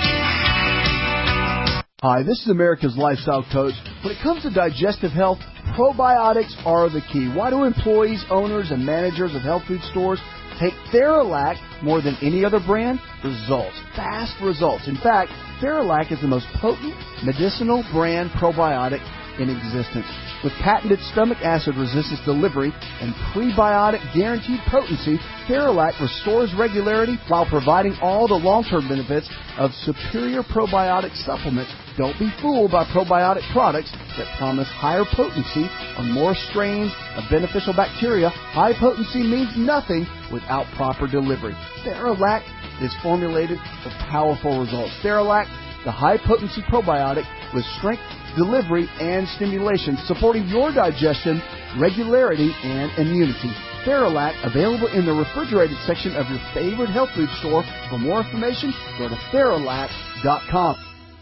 Hi, this is America's Lifestyle Coach. When it comes to digestive health, Probiotics are the key. Why do employees, owners, and managers of health food stores take Theralac more than any other brand? Results. Fast results. In fact, Theralac is the most potent medicinal brand probiotic in existence. With patented stomach acid resistance delivery and prebiotic guaranteed potency, Theralac restores regularity while providing all the long-term benefits of superior probiotic supplements. Don't be fooled by probiotic products that promise higher potency on more strains of beneficial bacteria. High potency means nothing without proper delivery. Theralac is formulated for powerful results. Theralac, the high-potency probiotic with strength, delivery, and stimulation, supporting your digestion, regularity, and immunity. Theralac, available in the refrigerated section of your favorite health food store. For more information, go to Theralac dot com.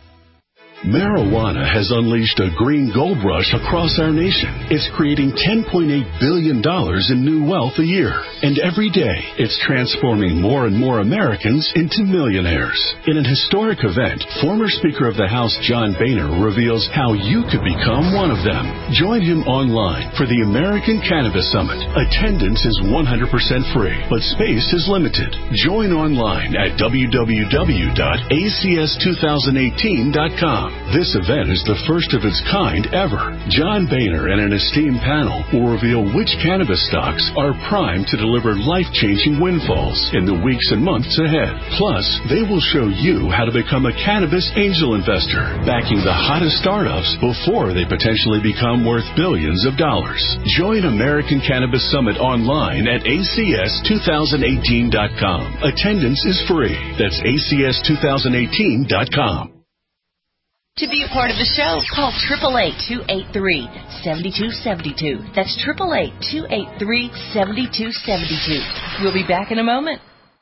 Marijuana has unleashed a green gold rush across our nation. It's creating ten point eight billion dollars in new wealth a year. And every day, it's transforming more and more Americans into millionaires. In an historic event, former Speaker of the House John Boehner reveals how you could become one of them. Join him online for the American Cannabis Summit. Attendance is one hundred percent free, but space is limited. Join online at w w w dot a c s two thousand eighteen dot com. This event is the first of its kind ever. John Boehner and an esteemed panel will reveal which cannabis stocks are primed to deliver life-changing windfalls in the weeks and months ahead. Plus, they will show you how to become a cannabis angel investor, backing the hottest startups before they potentially become worth billions of dollars. Join American Cannabis Summit online at a c s two thousand eighteen dot com. Attendance is free. That's a c s two thousand eighteen dot com. To be a part of the show, call eight eight eight, two eight three, seven two seven two. That's eight eight eight, two eight three, seven two seven two. We'll be back in a moment.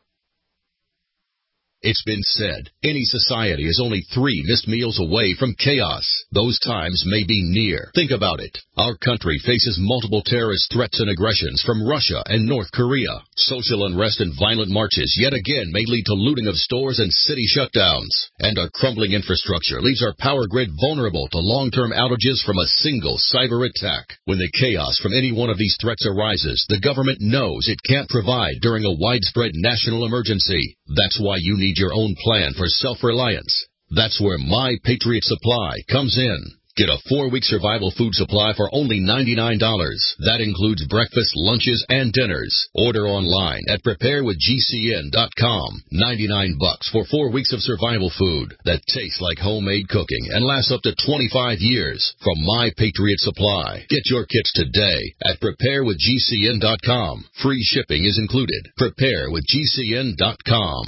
It's been said, any society is only three missed meals away from chaos. Those times may be near. Think about it. Our country faces multiple terrorist threats and aggressions from Russia and North Korea. Social unrest and violent marches yet again may lead to looting of stores and city shutdowns. And our crumbling infrastructure leaves our power grid vulnerable to long-term outages from a single cyber attack. When the chaos from any one of these threats arises, the government knows it can't provide during a widespread national emergency. That's why you need your own plan for self-reliance. That's where My Patriot Supply comes in. Get a four-week survival food supply for only ninety-nine dollars. That includes breakfast, lunches, and dinners. Order online at prepare with g c n dot com. ninety-nine bucks for four weeks of survival food that tastes like homemade cooking and lasts up to twenty-five years from My Patriot Supply. Get your kits today at prepare with g c n dot com. Free shipping is included. prepare with g c n dot com.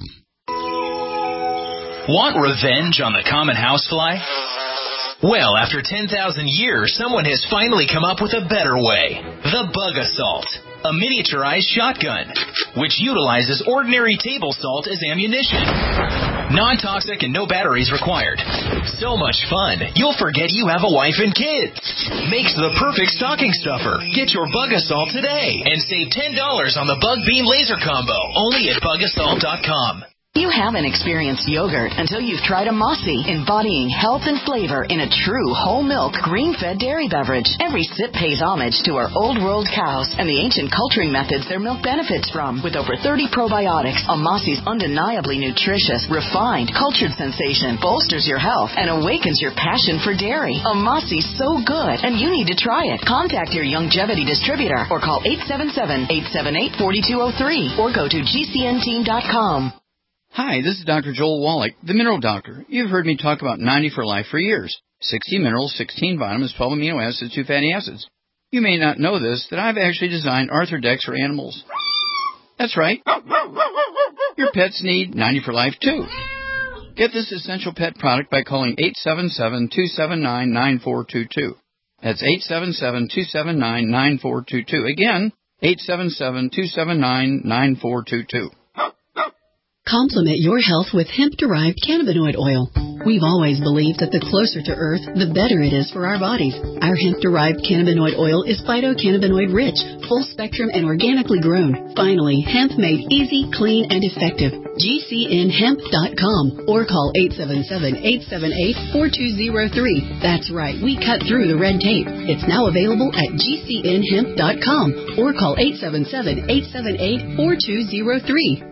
Want revenge on the common housefly? Well, after ten thousand years, someone has finally come up with a better way. The Bug Assault, a miniaturized shotgun, which utilizes ordinary table salt as ammunition. Non-toxic and no batteries required. So much fun, you'll forget you have a wife and kids. Makes the perfect stocking stuffer. Get your Bug Assault today and save ten dollars on the Bug Beam Laser Combo, only at bug assault dot com. You haven't experienced yogurt until you've tried a Mossy, embodying health and flavor in a true whole milk, green-fed dairy beverage. Every sip pays homage to our old-world cows and the ancient culturing methods their milk benefits from. With over thirty probiotics, a Mossy's undeniably nutritious, refined, cultured sensation bolsters your health and awakens your passion for dairy. A Mossy's so good, and you need to try it. Contact your Youngevity distributor or call eight seven seven, eight seven eight, four two zero three or go to g c n team dot com. Hi, this is Doctor Joel Wallach, the Mineral Doctor. You've heard me talk about ninety for Life for years. sixty minerals, sixteen vitamins, twelve amino acids, two fatty acids. You may not know this, that I've actually designed Arthrodex for animals. That's right. Your pets need ninety for Life, too. Get this essential pet product by calling eight seven seven, two seven nine, nine four two two. That's eight seven seven, two seven nine, nine four two two. Again, eight seven seven, two seven nine, nine four two two. Complement your health with hemp-derived cannabinoid oil. We've always believed that the closer to Earth, the better it is for our bodies. Our hemp-derived cannabinoid oil is phytocannabinoid-rich, full-spectrum, and organically grown. Finally, hemp made easy, clean, and effective. G C N hemp dot com or call eight seven seven, eight seven eight, four two zero three. That's right, we cut through the red tape. It's now available at G C N hemp dot com or call eight seven seven, eight seven eight, four two zero three.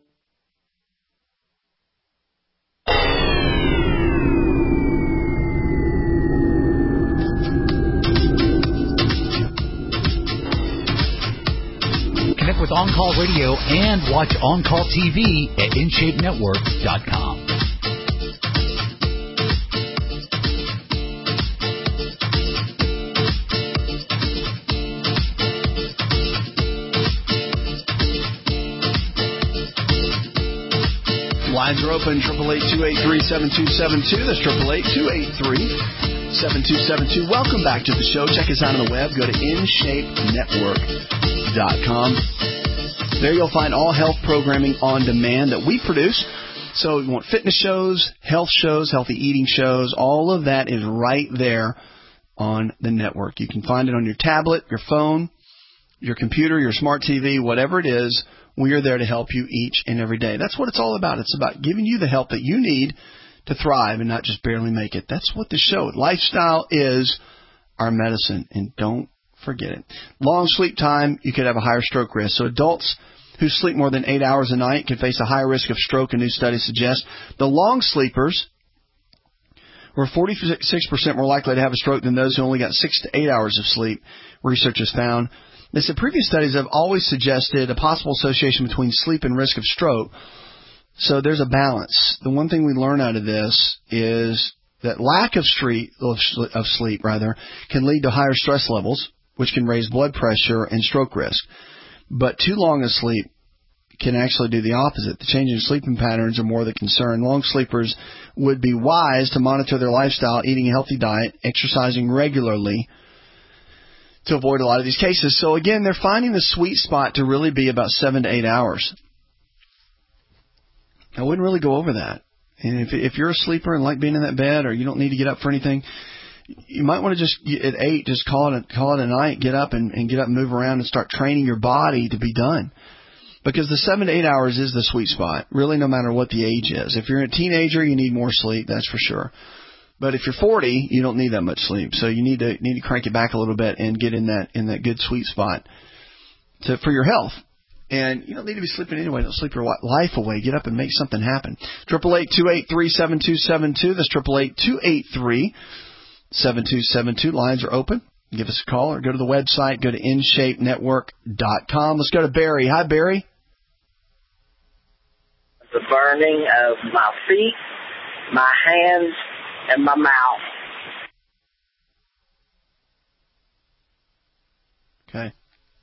Connect with On-Call Radio and watch On-Call T V at in shape network dot com. Lines are open, eight eight eight, two eight three, seven two seven two. That's eight eight eight, two eight three, seven two seven two. Welcome back to the show. Check us out on the web. Go to in shape network dot com. There you'll find all health programming on demand that we produce. So you want fitness shows, health shows, healthy eating shows, all of that is right there on the network. You can find it on your tablet, your phone, your computer, your smart T V, whatever it is. We are there to help you each and every day. That's what it's all about. It's about giving you the help that you need to thrive and not just barely make it. That's what the show. Lifestyle is our medicine, and don't forget it. Long sleep time, you could have a higher stroke risk. So adults who sleep more than eight hours a night can face a higher risk of stroke, a new study suggests. The long sleepers were forty-six percent more likely to have a stroke than those who only got six to eight hours of sleep, researchers found. They said previous studies have always suggested a possible association between sleep and risk of stroke. So there's a balance. The one thing we learn out of this is that lack of sleep, of sleep rather, can lead to higher stress levels, which can raise blood pressure and stroke risk. But too long a sleep can actually do the opposite. The change in sleeping patterns are more the concern. Long sleepers would be wise to monitor their lifestyle, eating a healthy diet, exercising regularly, to avoid a lot of these cases. So again, they're finding the sweet spot to really be about seven to eight hours. I wouldn't really go over that. And if if you're a sleeper and like being in that bed, or you don't need to get up for anything, you might want to just at eight just call it a, call it a night. Get up and, and get up and move around and start training your body to be done. Because the seven to eight hours is the sweet spot, really, no matter what the age is. If you're a teenager, you need more sleep, that's for sure. But if you're forty, you don't need that much sleep. So you need to need to crank it back a little bit and get in that in that good sweet spot to for your health. And you don't need to be sleeping anyway. Don't sleep your life away. Get up and make something happen. Triple eight two eight three seven two seven two. That's triple eight two eight three seven two seven two. Lines are open. Give us a call or go to the website. Go to in shape network dot com. Let's go to Barry. Hi, Barry. The burning of my feet, my hands, and my mouth. Okay.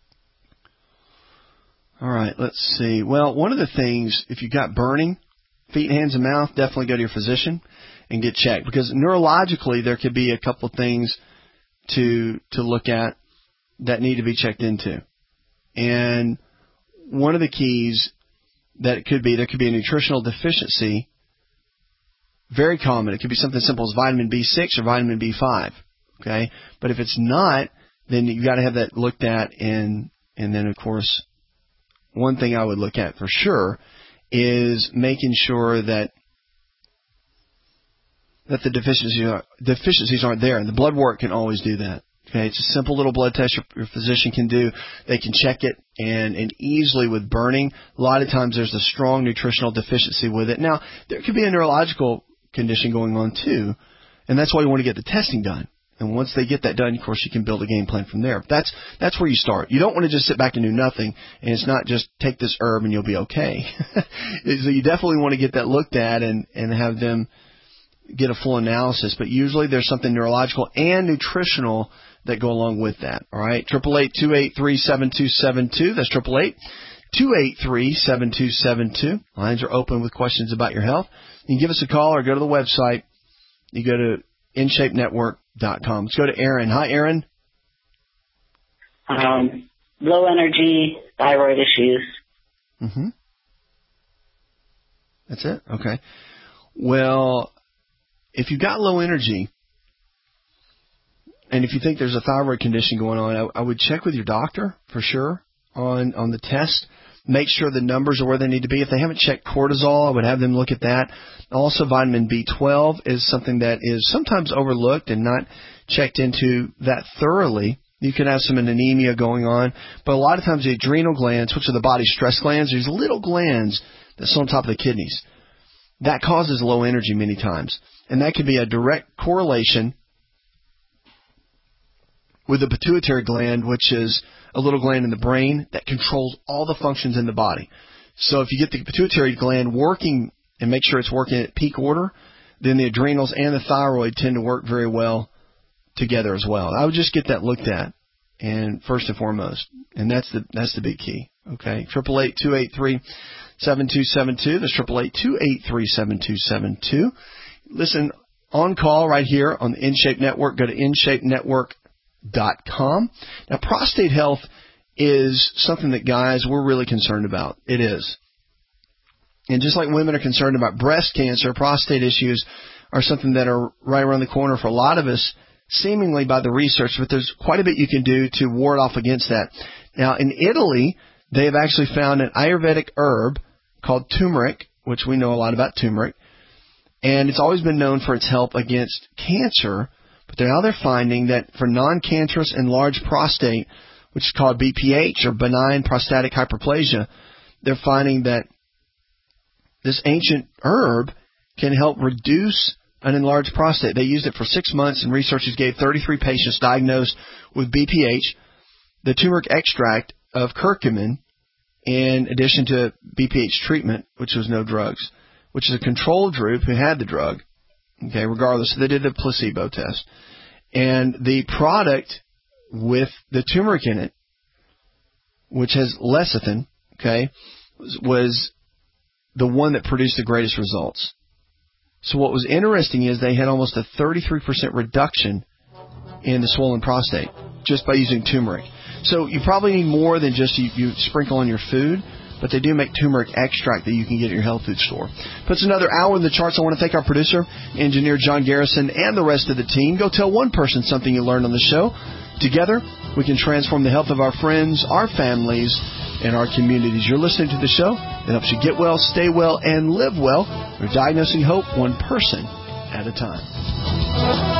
All right, let's see. Well, one of the things, if you've got burning, feet, hands, and mouth, definitely go to your physician and get checked. Because neurologically, there could be a couple of things to to look at that need to be checked into. And one of the keys that it could be, there could be a nutritional deficiency. Very common. It could be something simple as vitamin B six or vitamin B five. Okay? But if it's not, then you've got to have that looked at. And, and then, of course, one thing I would look at for sure is making sure that that the deficiencies, are, deficiencies aren't there. And the blood work can always do that. Okay? It's a simple little blood test your, your physician can do. They can check it. And, and easily with burning, a lot of times there's a strong nutritional deficiency with it. Now, there could be a neurological condition going on too, and that's why you want to get the testing done. And once they get that done, of course, you can build a game plan from there. That's that's where you start. You don't want to just sit back and do nothing, and it's not just take this herb and you'll be okay. So you definitely want to get that looked at and, and have them get a full analysis. But usually there's something neurological and nutritional that go along with that. All right, triple eight two eight three seven two seven two. That's triple eight two eight three seven two seven two. Lines are open with questions about your health. You can give us a call or go to the website. You go to in shape network dot com. Let's go to Aaron. Hi, Aaron. Um, low energy, thyroid issues. Mm-hmm. That's it? Okay. Well, if you've got low energy, and if you think there's a thyroid condition going on, I, I would check with your doctor for sure on, on the test. make sure the numbers are where they need to be. If they haven't checked cortisol, I would have them look at that. Also, vitamin B twelve is something that is sometimes overlooked and not checked into that thoroughly. You can have some anemia going on, but a lot of times the adrenal glands, which are the body's stress glands, these little glands that sit on top of the kidneys, that causes low energy many times. And that could be a direct correlation with the pituitary gland, which is a little gland in the brain that controls all the functions in the body. So if you get the pituitary gland working and make sure it's working at peak order, then the adrenals and the thyroid tend to work very well together as well. I would just get that looked at, and first and foremost, and that's the that's the big key. Okay, triple eight two eight three seven two seven two. That's triple eight two eight three seven two seven two. Listen on call right here on the InShape Network. Go to in shape network dot com. Now, prostate health is something that, guys, we're really concerned about. It is. And just like women are concerned about breast cancer, prostate issues are something that are right around the corner for a lot of us, seemingly by the research, but there's quite a bit you can do to ward off against that. Now, in Italy, they have actually found an Ayurvedic herb called turmeric, which we know a lot about turmeric, and it's always been known for its help against cancer. But now they're finding that for non-cancerous enlarged prostate, which is called B P H or benign prostatic hyperplasia, they're finding that this ancient herb can help reduce an enlarged prostate. They used it for six months, and researchers gave thirty-three patients diagnosed with B P H the turmeric extract of curcumin in addition to B P H treatment, which was no drugs, which is a control group who had the drug. Okay, regardless, they did the placebo test. And the product with the turmeric in it, which has lecithin, okay, was, was the one that produced the greatest results. So what was interesting is they had almost a thirty-three percent reduction in the swollen prostate just by using turmeric. So you probably need more than just you, you sprinkle on your food, but they do make turmeric extract that you can get at your health food store. Puts another hour in the charts. I want to thank our producer, engineer John Garrison, and the rest of the team. Go tell one person something you learned on the show. Together, we can transform the health of our friends, our families, and our communities. You're listening to the show that helps you get well, stay well, and live well. We're diagnosing hope one person at a time.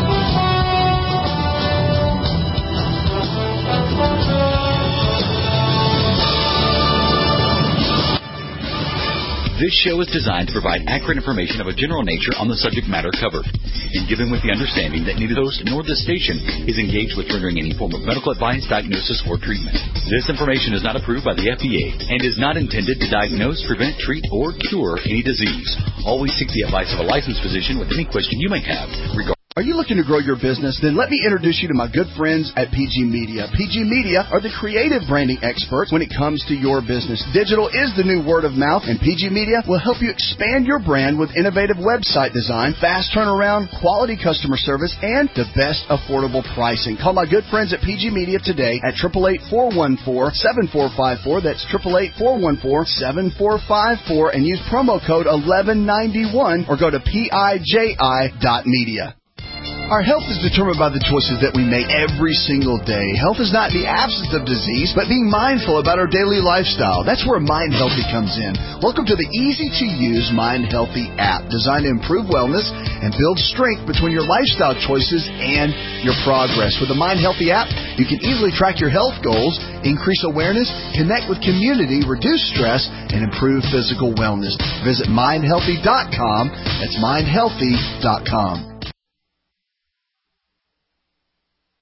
This show is designed to provide accurate information of a general nature on the subject matter covered, and given with the understanding that neither the host nor the station is engaged with rendering any form of medical advice, diagnosis, or treatment. This information is not approved by the F D A and is not intended to diagnose, prevent, treat, or cure any disease. Always seek the advice of a licensed physician with any question you may have regarding. Are you looking to grow your business? Then let me introduce you to my good friends at P G Media. P G Media are the creative branding experts when it comes to your business. Digital is the new word of mouth, and P G Media will help you expand your brand with innovative website design, fast turnaround, quality customer service, and the best affordable pricing. Call my good friends at P G Media today at eight eight eight, four one four, seven four five four. That's eight eight eight, four one four, seven four five four, and use promo code eleven ninety-one or go to P I J I dot media. Our health is determined by the choices that we make every single day. Health is not the absence of disease, but being mindful about our daily lifestyle. That's where Mind Healthy comes in. Welcome to the easy-to-use Mind Healthy app, designed to improve wellness and build strength between your lifestyle choices and your progress. With the Mind Healthy app, you can easily track your health goals, increase awareness, connect with community, reduce stress, and improve physical wellness. Visit mind healthy dot com. That's mind healthy dot com.